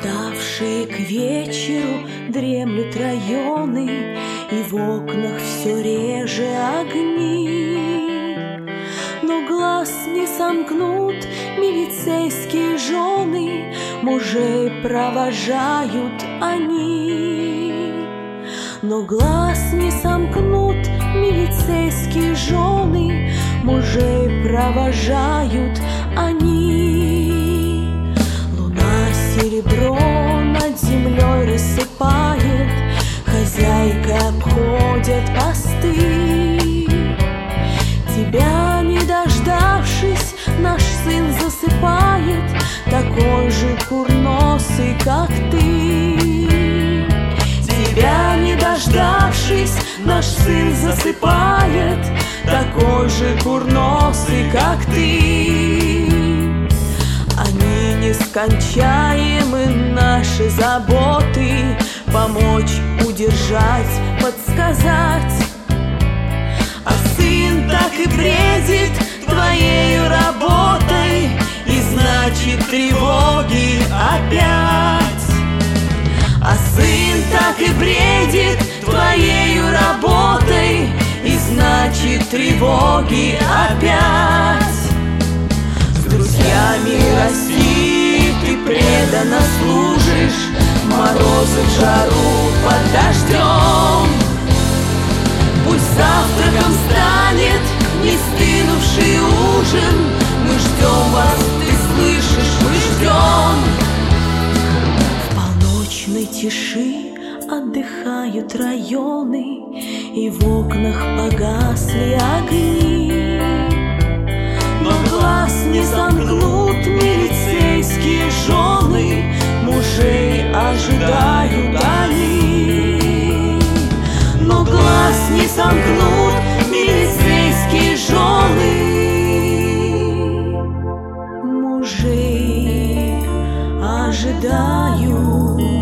Уставшие к вечеру дремлют районы, и в окнах все реже огни. Но глаз не сомкнут милицейские жены, мужей провожают они. Но глаз не сомкнут милицейские жены, мужей провожают они. Луна серебро над землей рассыпает, хозяйка обходят посты. Тебя не дождавшись, наш сын засыпает, такой же курносый, как ты. Тебя не дождавшись, наш сын засыпает, такой же курносый, как ты. Они нескончаемы, наши заботы, помочь, удержать, подсказать. А сын так и бредит твоею работой, и значит тревоги опять. А сын так и бредит твоею работой, и значит тревоги опять. С друзьями России ты преданно служишь, в морозы, в жару, под дождем. Пусть завтраком станет не стынувший ужин, мы ждем вас, ты слышишь, мы ждем. В полночной тиши отдыхают районы, и в окнах погасли огни. Но глаз не замкнут милицейские жены, мужей ожидают они. Но глаз не замкнут милицейские жены, мужей ожидают.